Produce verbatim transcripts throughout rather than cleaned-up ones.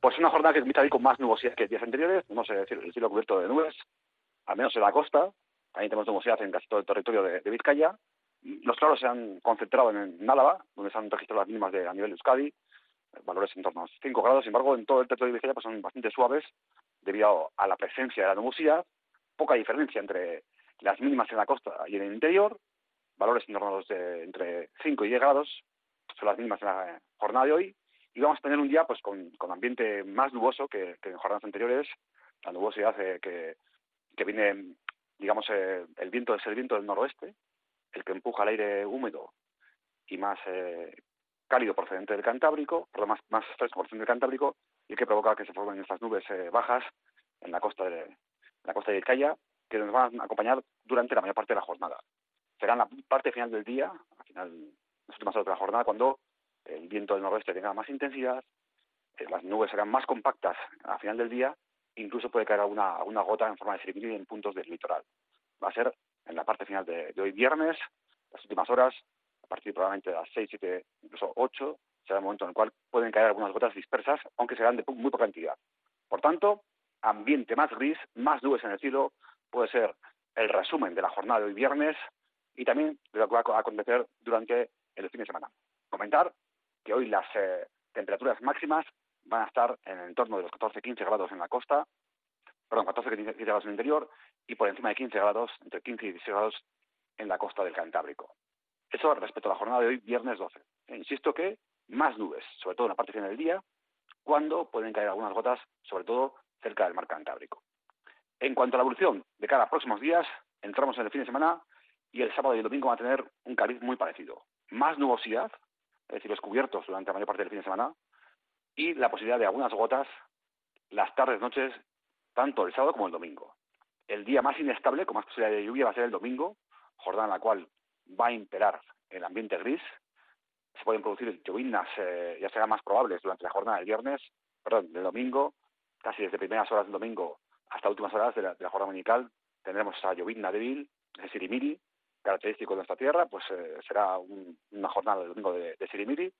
Pues una jornada que comienza ahí con más nubosidad que días anteriores, no sé decir, el cielo cubierto de nubes, al menos en la costa. Ahí tenemos nubosidad en casi todo el territorio de, de Vizcaya. Los claros se han concentrado en, en Álava, donde se han registrado las mínimas de, a nivel de Euskadi, valores en torno a cinco grados. Sin embargo, en todo el territorio de Vizcaya pues son bastante suaves debido a la presencia de la nubosidad, poca diferencia entre las mínimas en la costa y en el interior, valores en torno a los de entre cinco y diez grados, son las mínimas en la jornada de hoy, y vamos a tener un día pues con, con ambiente más nuboso que, que en jornadas anteriores. La nubosidad eh, que, que viene, digamos, eh, el viento es el viento del noroeste, el que empuja el aire húmedo y más eh, cálido procedente del Cantábrico, perdón, más, más fresco procedente del Cantábrico, y que provoca que se formen estas nubes eh, bajas en la costa de en la costa de Vizcaya, que nos van a acompañar durante la mayor parte de la jornada. Será en la parte final del día, al final, en las últimas horas de la jornada, cuando el viento del noroeste tenga más intensidad, eh, las nubes serán más compactas al final del día, incluso puede caer alguna, alguna gota en forma de sirimiri en puntos del litoral. Va a ser en la parte final de, de hoy viernes, las últimas horas, a partir probablemente de las seis, siete, incluso ocho, será el momento en el cual pueden caer algunas gotas dispersas, aunque serán de muy poca cantidad. Por tanto, ambiente más gris, más nubes en el cielo, puede ser el resumen de la jornada de hoy viernes y también de lo que va a acontecer durante el fin de semana. Comentar que hoy las eh, temperaturas máximas van a estar en el entorno de los catorce a quince grados en la costa, perdón, catorce a quince grados en el interior y por encima de quince grados, entre quince y dieciséis grados en la costa del Cantábrico. Eso respecto a la jornada de hoy, viernes doce. E insisto que más nubes, sobre todo en la parte final del día, cuando pueden caer algunas gotas, sobre todo cerca del mar Cantábrico. En cuanto a la evolución de cada próximos días, entramos en el fin de semana y el sábado y el domingo van a tener un cariz muy parecido. Más nubosidad, es decir, los cubiertos durante la mayor parte del fin de semana, y la posibilidad de algunas gotas las tardes, noches, tanto el sábado como el domingo. El día más inestable, con más posibilidad de lluvia, va a ser el domingo, jornada en la cual va a imperar el ambiente gris. Se pueden producir lloviznas, eh, ya serán más probables durante la jornada del viernes, perdón, del domingo, casi desde primeras horas del domingo hasta últimas horas de la, de la jornada dominical, tendremos esa llovizna débil, ese sirimiri, característico de nuestra tierra, pues eh, será un, una jornada del domingo de, de sirimiri,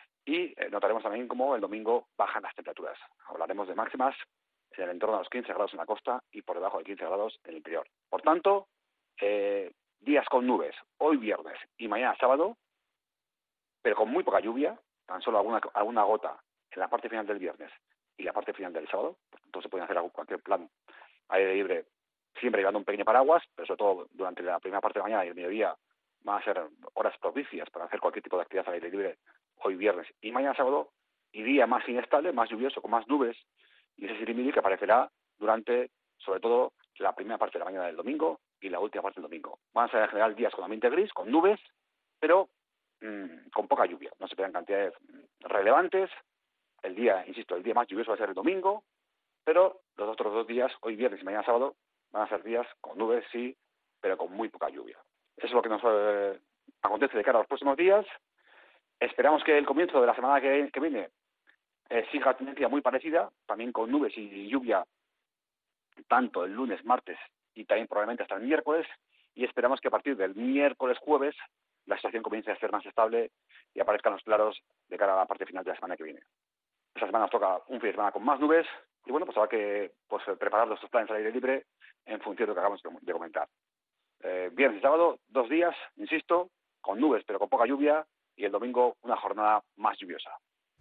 y eh, notaremos también cómo el domingo bajan las temperaturas. Hablaremos de máximas en el entorno de los quince grados en la costa y por debajo de quince grados en el interior. Por tanto, eh, días con nubes, hoy viernes y mañana sábado, pero con muy poca lluvia, tan solo alguna, alguna gota en la parte final del viernes y la parte final del sábado. Entonces se pueden hacer cualquier plan aire libre, siempre llevando un pequeño paraguas, pero sobre todo durante la primera parte de la mañana y el mediodía van a ser horas propicias para hacer cualquier tipo de actividad al aire libre hoy viernes y mañana sábado, y día más inestable, más lluvioso, con más nubes, y ese sirimiri que aparecerá durante, sobre todo, la primera parte de la mañana del domingo y la última parte del domingo. Van a ser en general días con ambiente gris, con nubes, pero mmm, con poca lluvia. No se esperan cantidades relevantes. El día, insisto, el día más lluvioso va a ser el domingo, pero los otros dos días, hoy viernes y mañana sábado, van a ser días con nubes, sí, pero con muy poca lluvia. Eso es lo que nos eh, acontece de cara a los próximos días. Esperamos que el comienzo de la semana que, que viene eh, siga tendencia muy parecida, también con nubes y lluvia, tanto el lunes, martes y también probablemente hasta el miércoles, y esperamos que a partir del miércoles, jueves, la situación comience a ser más estable y aparezcan los claros de cara a la parte final de la semana que viene. Esta semana nos toca un fin de semana con más nubes, y bueno, pues habrá que pues, preparar nuestros planes al aire libre en función de lo que acabamos de comentar. Eh, viernes y sábado, dos días, insisto, con nubes pero con poca lluvia, y el domingo una jornada más lluviosa.